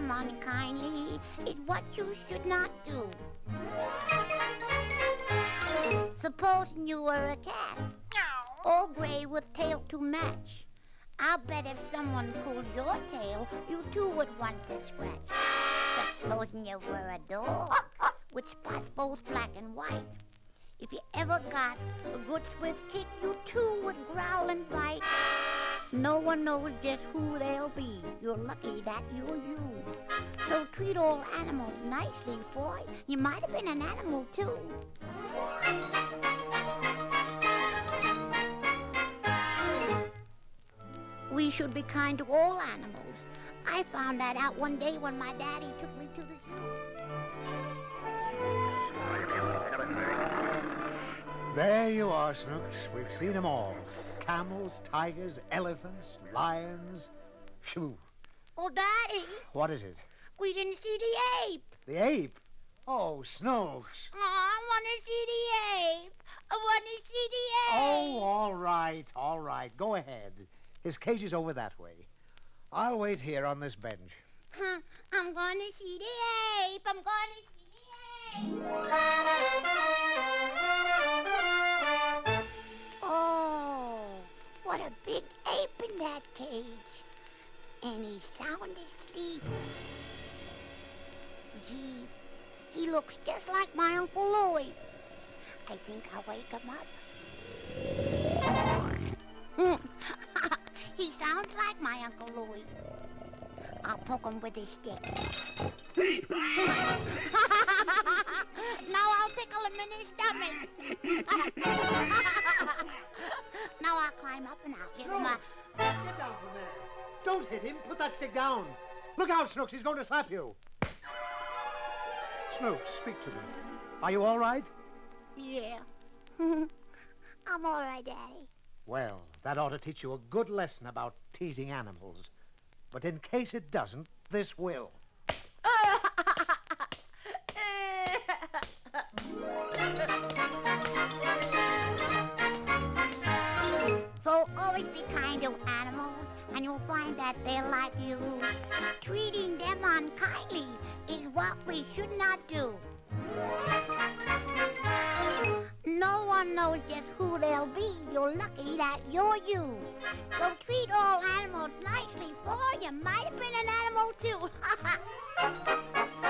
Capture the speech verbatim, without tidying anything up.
them unkindly is what you should not do. Supposing you were a cat, all gray with tail to match. I'll bet if someone pulled your tail, you too would want to scratch. Supposing you were a dog, with spots both black and white. If you ever got a good swift kick, you too would growl and bite. No one knows just who they'll be. You're lucky that you're you. So treat all animals nicely, boy. You might have been an animal too. We should be kind to all animals. I found that out one day when my daddy took me to the zoo. There you are, Snooks. We've seen them all. Camels, tigers, elephants, lions. Phew. Oh, Daddy. What is it? We didn't see the ape. The ape? Oh, Snooks. Oh, I want to see the ape. I want to see the ape. Oh, all right, all right. Go ahead. His cage is over that way. I'll wait here on this bench. Huh, I'm going to see the ape. I'm going to see the ape. Oh, what a big ape in that cage. And he's sound asleep. Gee, he looks just like my Uncle Louie. I think I'll wake him up. He sounds like my Uncle Louie. I'll poke him with his stick. Now I'll tickle him in his stomach. Now I'll climb up and I'll give him a... Get down from there. Don't hit him. Put that stick down. Look out, Snooks. He's going to slap you. Snooks, speak to me. Are you all right? Yeah. I'm all right, Daddy. Well, that ought to teach you a good lesson about teasing animals. But in case it doesn't, this will. So always be kind to animals, and you'll find that they're like you. Treating them unkindly is what we should not do. No one knows just who they'll be. You're lucky that you're you. So treat all animals nicely, for you might have been an animal too.